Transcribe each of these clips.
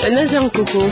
Nazaire Coco.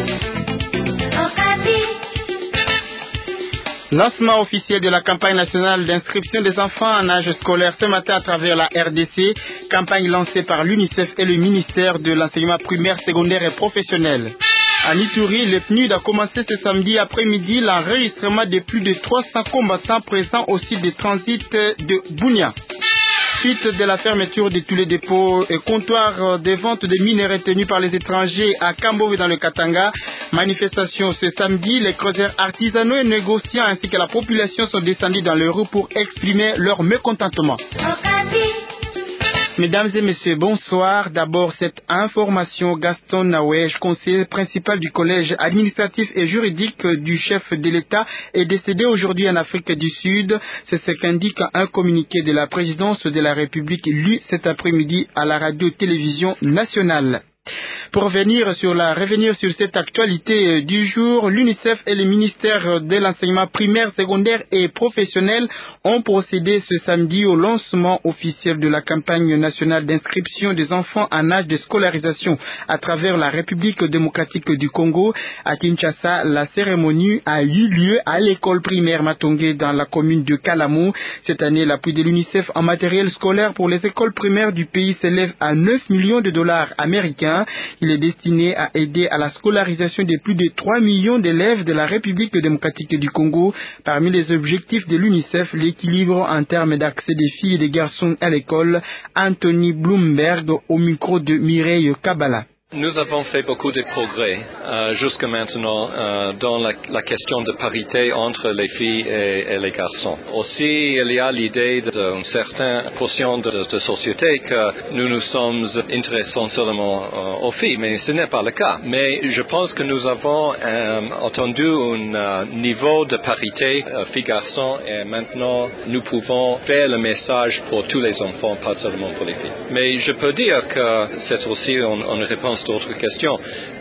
Lancement officiel de la campagne nationale d'inscription des enfants en âge scolaire ce matin à travers la RDC, campagne lancée par l'UNICEF et le ministère de l'enseignement primaire, secondaire et professionnel. À Ituri, le PNUD a commencé ce samedi après-midi l'enregistrement de plus de 300 combattants présents au site de transit de Bunia. Suite de la fermeture de tous les dépôts et comptoirs de vente de mines retenus par les étrangers à Kambove dans le Katanga, manifestation ce samedi, les creuseurs artisanaux et négociants ainsi que la population sont descendus dans les rues pour exprimer leur mécontentement. Mesdames et messieurs, bonsoir. D'abord, cette information, Gaston Nawesh, conseiller principal du collège administratif et juridique du chef de l'État, est décédé aujourd'hui en Afrique du Sud. C'est ce qu'indique un communiqué de la présidence de la République lu cet après-midi à la radio-télévision nationale. Pour revenir sur cette actualité du jour, l'UNICEF et le ministère de l'enseignement primaire, secondaire et professionnel ont procédé ce samedi au lancement officiel de la campagne nationale d'inscription des enfants en âge de scolarisation à travers la République démocratique du Congo. À Kinshasa, la cérémonie a eu lieu à l'école primaire Matongé dans la commune de Kalamou. Cette année, l'appui de l'UNICEF en matériel scolaire pour les écoles primaires du pays s'élève à 9 millions de dollars américains. Il est destiné à aider à la scolarisation de plus de 3 millions d'élèves de la République démocratique du Congo. Parmi les objectifs de l'UNICEF, l'équilibre en termes d'accès des filles et des garçons à l'école. Anthony Bloomberg au micro de Mireille Kabala. Nous avons fait beaucoup de progrès jusqu'à maintenant dans la question de parité entre les filles et les garçons. Aussi, il y a l'idée d'une certaine portion de société que nous nous sommes intéressés seulement aux filles, mais ce n'est pas le cas. Mais je pense que nous avons entendu un niveau de parité filles-garçons et maintenant nous pouvons faire le message pour tous les enfants, pas seulement pour les filles. Mais je peux dire que c'est aussi une réponse d'autres questions,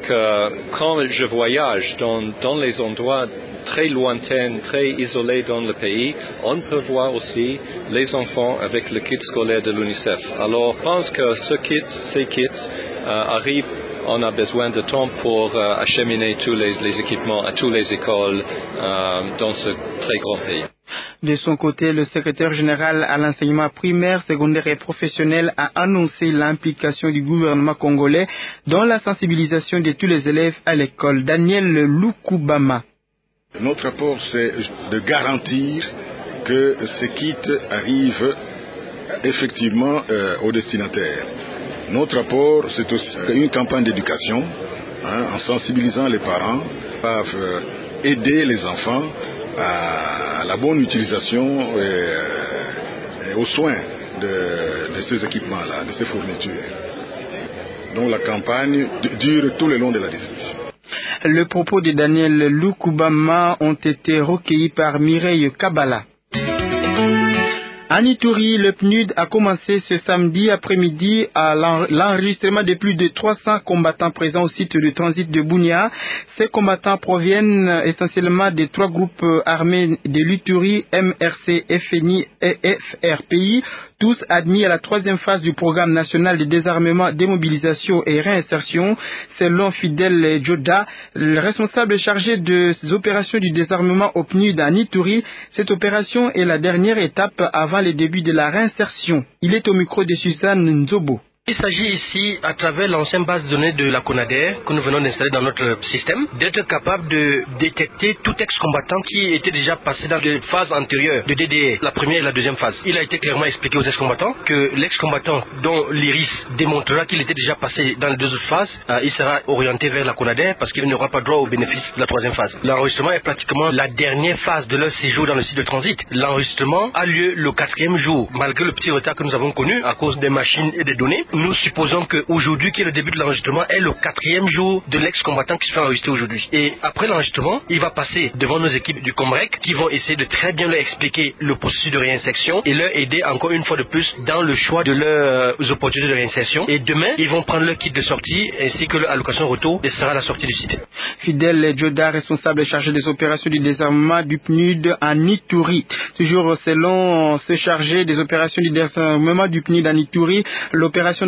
que quand je voyage dans les endroits très lointains, très isolés dans le pays, on peut voir aussi les enfants avec le kit scolaire de l'UNICEF. Alors, je pense que ces kits arrivent. On a besoin de temps pour acheminer tous les équipements à toutes les écoles dans ce très grand pays. De son côté, le secrétaire général à l'enseignement primaire, secondaire et professionnel a annoncé l'implication du gouvernement congolais dans la sensibilisation de tous les élèves à l'école. Daniel Lukubama. Notre apport, c'est de garantir que ces kits arrivent effectivement aux destinataires. Notre apport, c'est aussi une campagne d'éducation, en sensibilisant les parents, peuvent aider les enfants à la bonne utilisation et aux soins de ces équipements-là, de ces fournitures. Donc la campagne dure tout le long de la discussion. Les propos de Daniel Lukubama ont été recueillis par Mireille Kabala. À Ituri, le PNUD a commencé ce samedi après-midi à l'enregistrement de plus de 300 combattants présents au site de transit de Bunia. Ces combattants proviennent essentiellement des 3 groupes armés de l'Ituri, MRC, FNI et FRPI, tous admis à la 3e phase du programme national de désarmement, démobilisation et réinsertion. Selon Fidel Joda, le responsable chargé des opérations du désarmement au PNUD à Ituri, cette opération est la dernière étape avant les débuts de la réinsertion. Il est au micro de Suzanne Nzobo. Il s'agit ici, à travers l'ancienne base de données de la CONADER que nous venons d'installer dans notre système, d'être capable de détecter tout ex-combattant qui était déjà passé dans des phases antérieures de DDR, la première et la 2e phase. Il a été clairement expliqué aux ex-combattants que l'ex-combattant dont l'iris démontrera qu'il était déjà passé dans les 2 autres phases, il sera orienté vers la CONADER parce qu'il n'aura pas droit au bénéfice de la 3e phase. L'enregistrement est pratiquement la dernière phase de leur séjour dans le site de transit. L'enregistrement a lieu le 4e jour, malgré le petit retard que nous avons connu à cause des machines et des données. Nous supposons qu'aujourd'hui, qui est le début de l'enregistrement, est le 4e jour de l'ex-combattant qui se fait enregistrer aujourd'hui. Et après l'enregistrement, il va passer devant nos équipes du Comrec qui vont essayer de très bien leur expliquer le processus de réinsertion et leur aider encore une fois de plus dans le choix de leurs opportunités de réinsertion. Et demain, ils vont prendre leur kit de sortie ainsi que leur allocation retour et sera à la sortie du site. Fidel Joda, responsable chargé des opérations du désarmement du PNUD en Ituri. Toujours selon ce chargé des opérations du désarmement du PNUD en Ituri, l'opération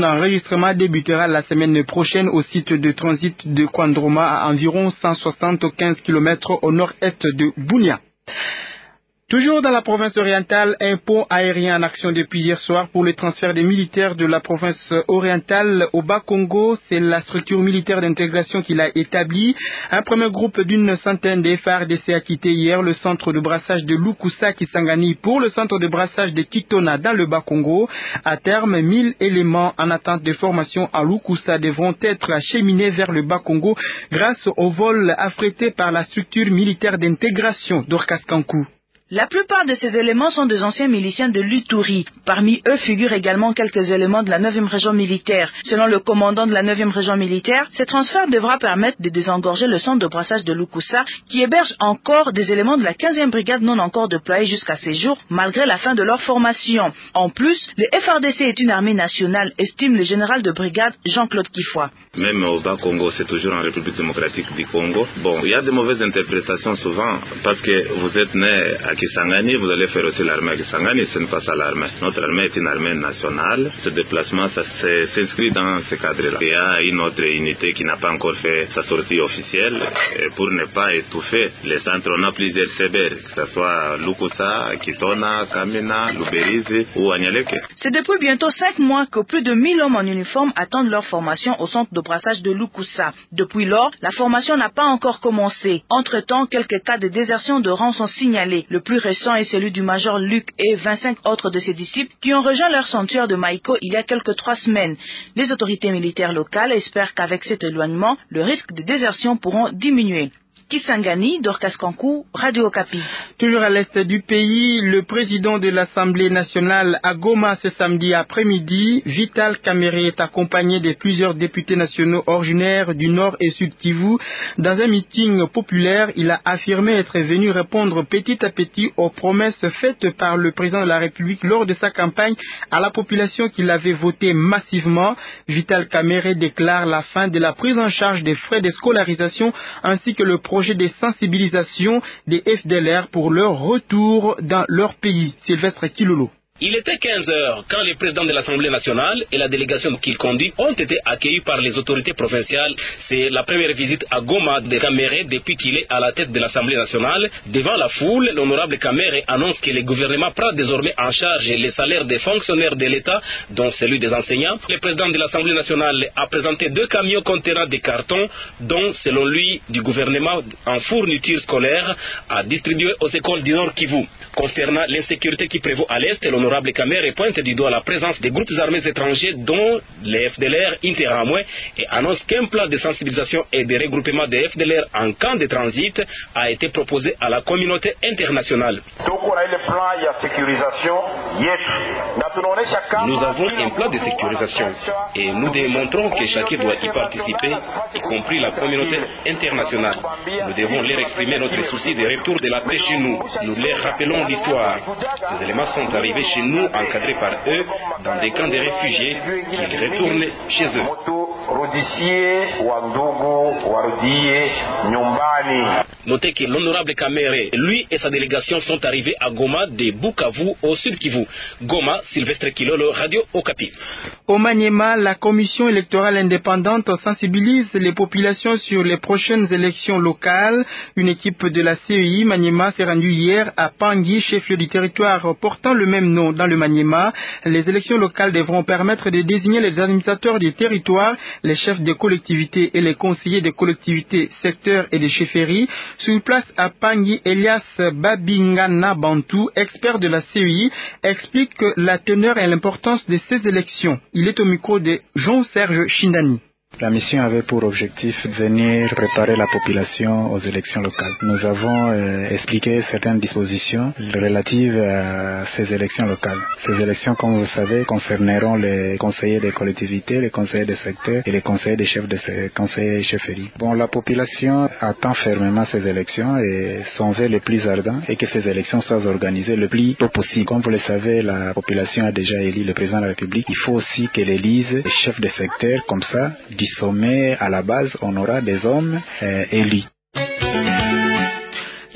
Son enregistrement débutera la semaine prochaine au site de transit de Kwandroma à environ 175 km au nord-est de Bunia. Toujours dans la province orientale, un pont aérien en action depuis hier soir pour le transfert des militaires de la province orientale au Bas-Congo. C'est la structure militaire d'intégration qui l'a établi. Un premier groupe d'une centaine de FARDC a quitté hier le centre de brassage de Lukusa Kisangani pour le centre de brassage de Kitona dans le Bas-Congo. À terme, 1000 éléments en attente de formation à Lukusa devront être acheminés vers le Bas-Congo grâce au vol affrété par la structure militaire d'intégration d'Orcas Kankou. La plupart de ces éléments sont des anciens miliciens de l'Uturi. Parmi eux figurent également quelques éléments de la 9e région militaire. Selon le commandant de la 9e région militaire, ce transfert devra permettre de désengorger le centre de brassage de Lukusa qui héberge encore des éléments de la 15e brigade non encore déployés jusqu'à ces jours malgré la fin de leur formation. En plus, le FARDC est une armée nationale, estime le général de brigade Jean-Claude Kifwa. Même au Bas-Congo, c'est toujours en République démocratique du Congo. Bon, il y a de mauvaises interprétations souvent parce que vous êtes né à Kisangani, vous allez faire aussi l'armée à Kisangani, ce n'est pas ça l'armée. Notre armée est une armée nationale. Ce déplacement, ça s'inscrit dans ce cadre-là. Il y a une autre unité qui n'a pas encore fait sa sortie officielle. Et pour ne pas étouffer les centres, on a plusieurs CBR, que ce soit Lukusa, Kitona, Kamina, Luberizi ou Anyaleke. C'est depuis bientôt 5 mois que plus de 1000 hommes en uniforme attendent leur formation au centre de brassage de Lukusa. Depuis lors, la formation n'a pas encore commencé. Entre-temps, quelques cas de désertion de rang sont signalés. Le plus récent est celui du major Luc et 25 autres de ses disciples qui ont rejoint leur sanctuaire de Maïko il y a quelques 3 semaines. Les autorités militaires locales espèrent qu'avec cet éloignement, le risque de désertion pourront diminuer. Kisangani, Dorcas Kankou, Radio Okapi. Toujours à l'est du pays, le président de l'Assemblée nationale à Goma ce samedi après-midi, Vital Kamerhe, est accompagné de plusieurs députés nationaux originaires du Nord et Sud Kivu. Dans un meeting populaire, il a affirmé être venu répondre petit à petit aux promesses faites par le président de la République lors de sa campagne à la population qui l'avait voté massivement. Vital Kamerhe déclare la fin de la prise en charge des frais de scolarisation ainsi que le projet de sensibilisation des FDLR pour leur retour dans leur pays. Sylvestre Kilolo. Il était 15 heures quand le président de l'Assemblée nationale et la délégation qu'il conduit ont été accueillis par les autorités provinciales. C'est la première visite à Goma de Kamerhe depuis qu'il est à la tête de l'Assemblée nationale. Devant la foule, l'honorable Kamerhe annonce que le gouvernement prend désormais en charge les salaires des fonctionnaires de l'État, dont celui des enseignants. Le président de l'Assemblée nationale a présenté 2 camions contenant des cartons, dont, selon lui, du gouvernement en fourniture scolaire, à distribuer aux écoles du Nord Kivu. Concernant l'insécurité qui prévaut à l'Est, l'honorable Kamerhe pointe du doigt la présence des groupes armés étrangers dont les FDLR Interamwe et annonce qu'un plan de sensibilisation et de regroupement des FDLR en camp de transit a été proposé à la communauté internationale. Nous avons un plan de sécurisation et nous démontrons que chacun doit y participer, y compris la communauté internationale. Nous devons leur exprimer notre souci de retour de la paix chez nous. Nous leur rappelons l'histoire. Ces éléments sont arrivés chez nous, encadrés par eux, dans des camps de réfugiés, qui retournent chez eux. Notez que l'honorable Kamerhe, lui et sa délégation sont arrivés à Goma de Bukavu au sud Kivu. Goma, Sylvestre Kilolo, Radio Okapi. Au Maniema, la commission électorale indépendante sensibilise les populations sur les prochaines élections locales. Une équipe de la CEI Maniema s'est rendue hier à Pangui, chef-lieu du territoire portant le même nom dans le Maniema. Les élections locales devront permettre de désigner les administrateurs du territoire, les chefs des collectivités et les conseillers des collectivités, secteurs et des chefferies. Sur place à Pangui, Elias Babingana Bantou, expert de la CEI, explique la teneur et l'importance de ces élections. Il est au micro de Jean-Serge Chindani. La mission avait pour objectif de venir préparer la population aux élections locales. Nous avons expliqué certaines dispositions relatives à ces élections locales. Ces élections, comme vous le savez, concerneront les conseillers des collectivités, les conseillers des secteurs et les conseillers des chefs de conseillers et chefferies. Bon, la population attend fermement ces élections et son vœu le plus ardent est que ces élections soient organisées le plus tôt possible. Comme vous le savez, la population a déjà élu le président de la République. Il faut aussi qu'elle élise les chefs de secteur, comme ça, du sommet à la base, on aura des hommes élus.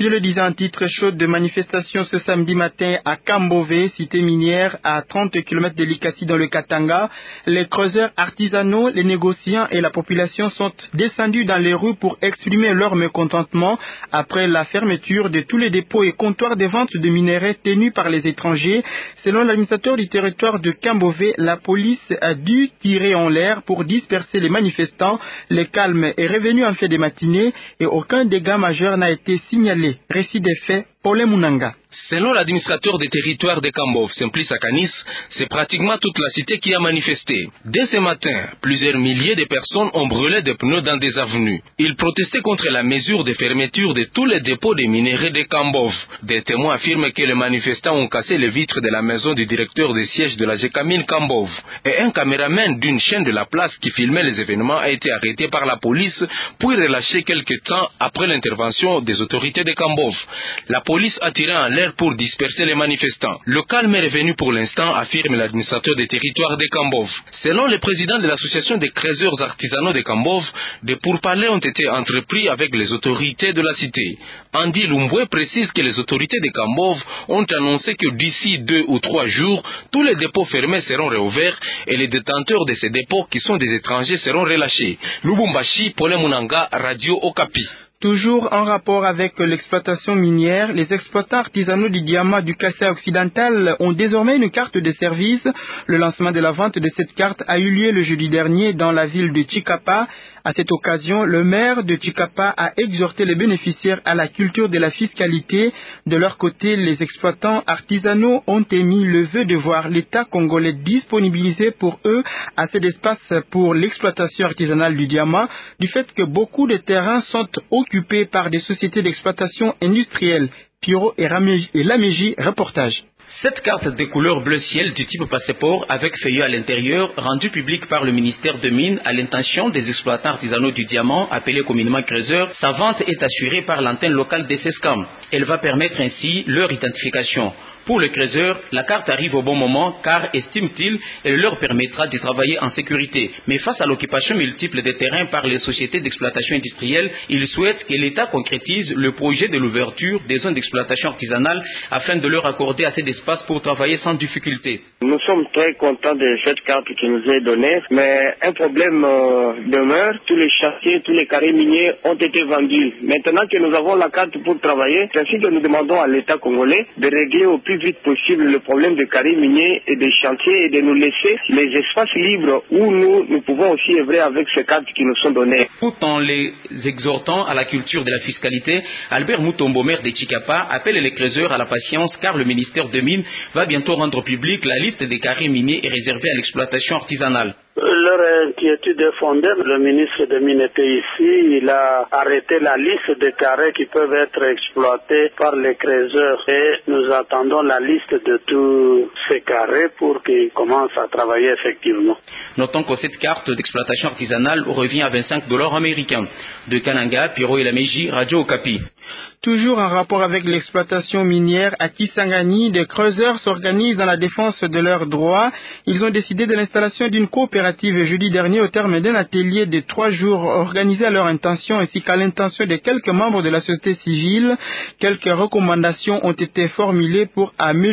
Je le disais en titre chaud de manifestation ce samedi matin à Kambové, cité minière à 30 km de Likasi dans le Katanga. Les creuseurs artisanaux, les négociants et la population sont descendus dans les rues pour exprimer leur mécontentement après la fermeture de tous les dépôts et comptoirs de vente de minerais tenus par les étrangers. Selon l'administrateur du territoire de Kambové, la police a dû tirer en l'air pour disperser les manifestants. Le calme est revenu en fin de matinée et aucun dégât majeur n'a été signalé. Récit des faits, Paul Munanga. Selon l'administrateur des territoires de Kambov, Simplice Akanis, c'est pratiquement toute la cité qui a manifesté. Dès ce matin, plusieurs milliers de personnes ont brûlé des pneus dans des avenues. Ils protestaient contre la mesure de fermeture de tous les dépôts de minerais de Kambov. Des témoins affirment que les manifestants ont cassé les vitres de la maison du directeur des sièges de la Gécamine Kambov. Et un caméraman d'une chaîne de la place qui filmait les événements a été arrêté par la police, puis relâché quelques temps après l'intervention des autorités de Kambov. La police a tiré en l'air pour disperser les manifestants. Le calme est revenu pour l'instant, affirme l'administrateur des territoires de Kambov. Selon le président de l'association des creuseurs artisanaux de Kambov, des pourparlers ont été entrepris avec les autorités de la cité. Andy Lumbwe précise que les autorités de Kambov ont annoncé que d'ici 2 ou 3 jours, tous les dépôts fermés seront réouverts et les détenteurs de ces dépôts qui sont des étrangers seront relâchés. Lubumbashi, Paul Munanga, Radio Okapi. Toujours en rapport avec l'exploitation minière, les exploitants artisanaux du diamant du Kassai occidental ont désormais une carte de service. Le lancement de la vente de cette carte a eu lieu le jeudi dernier dans la ville de Chikapa. À cette occasion, le maire de Chikapa a exhorté les bénéficiaires à la culture de la fiscalité. De leur côté, les exploitants artisanaux ont émis le vœu de voir l'État congolais disponibiliser pour eux assez d'espace pour l'exploitation artisanale du diamant, du fait que beaucoup de terrains sont occupés par des sociétés d'exploitation industrielle. Piro et Laméji, reportage. Cette carte de couleur bleu ciel du type passeport avec feuillet à l'intérieur, rendue publique par le ministère de Mines à l'intention des exploitants artisanaux du diamant, appelés communément creuseurs, sa vente est assurée par l'antenne locale des SESCAM. Elle va permettre ainsi leur identification. Pour les creuseurs, la carte arrive au bon moment car, estime-t-il, elle leur permettra de travailler en sécurité. Mais face à l'occupation multiple des terrains par les sociétés d'exploitation industrielle, il souhaite que l'État concrétise le projet de l'ouverture des zones d'exploitation artisanale afin de leur accorder assez d'espace pour travailler sans difficulté. Nous sommes très contents de cette carte qui nous est donnée, mais un problème demeure. Tous les chantiers, tous les carrés miniers ont été vendus. Maintenant que nous avons la carte pour travailler, c'est ainsi que nous demandons à l'État congolais de régler au plus vite possible le problème des carrés miniers et des chantiers et de nous laisser les espaces libres où nous pouvons aussi œuvrer avec ces cartes qui nous sont données. Tout en les exhortant à la culture de la fiscalité, Albert Mutombo, maire de Chikapa, appelle les creuseurs à la patience car le ministère de Mines va bientôt rendre publique la liste des carrés miniers et réservés à l'exploitation artisanale. Leur inquiétude est fondée. Le ministre des Mines était ici. Il a arrêté la liste des carrés qui peuvent être exploités par les creuseurs. Et nous attendons la liste de tous ces carrés pour qu'ils commencent à travailler effectivement. Notons que cette carte d'exploitation artisanale revient à $25 américains. De Kananga, Piro et Laméji, Radio Okapi. Toujours en rapport avec l'exploitation minière à Kisangani, des creuseurs s'organisent dans la défense de leurs droits. Ils ont décidé de l'installation d'une coopérative jeudi dernier au terme d'un atelier de 3 jours organisé à leur intention ainsi qu'à l'intention de quelques membres de la société civile. Quelques recommandations ont été formulées pour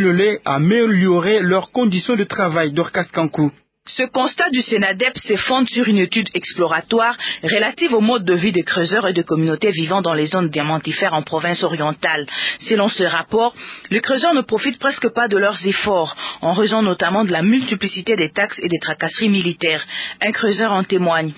améliorer leurs conditions de travail. Dorcas Kankou. Ce constat du Sénadep se fonde sur une étude exploratoire relative au mode de vie des creuseurs et de communautés vivant dans les zones diamantifères en province orientale. Selon ce rapport, les creuseurs ne profitent presque pas de leurs efforts, en raison notamment de la multiplicité des taxes et des tracasseries militaires. Un creuseur en témoigne.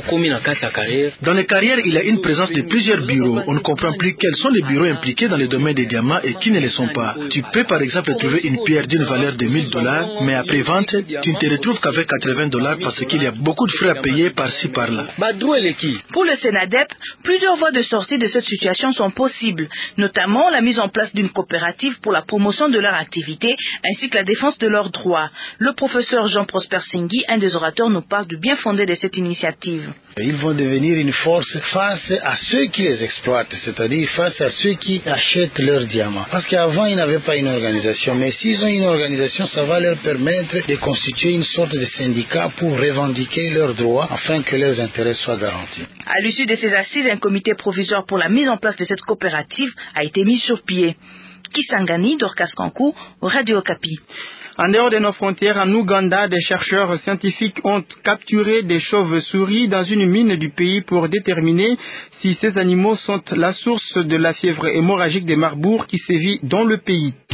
Dans les carrières, il y a une présence de plusieurs bureaux. On ne comprend plus quels sont les bureaux impliqués dans le domaine des diamants et qui ne le sont pas. Tu peux par exemple trouver une pierre d'une valeur de $1000, mais après vente, tu ne te retrouves qu'avec $80 parce qu'il y a beaucoup de frais à payer par-ci par-là. Pour le Sénadep, plusieurs voies de sortie de cette situation sont possibles, notamment la mise en place d'une coopérative pour la promotion de leur activité ainsi que la défense de leurs droits. Le professeur Jean-Prosper Singui, un des orateurs, nous parle du bien fondé de cette initiative. Ils vont devenir une force face à ceux qui les exploitent, c'est-à-dire face à ceux qui achètent leurs diamants. Parce qu'avant, ils n'avaient pas une organisation, mais s'ils ont une organisation, ça va leur permettre de constituer une sorte de des syndicats pour revendiquer leurs droits afin que leurs intérêts soient garantis. À l'issue de ces assises, un comité provisoire pour la mise en place de cette coopérative a été mis sur pied. Kisangani, Dorcas Kankou, Radio Okapi. En dehors de nos frontières, en Ouganda, des chercheurs scientifiques ont capturé des chauves-souris dans une mine du pays pour déterminer si ces animaux sont la source de la fièvre hémorragique des Marbourgs qui sévit dans le pays.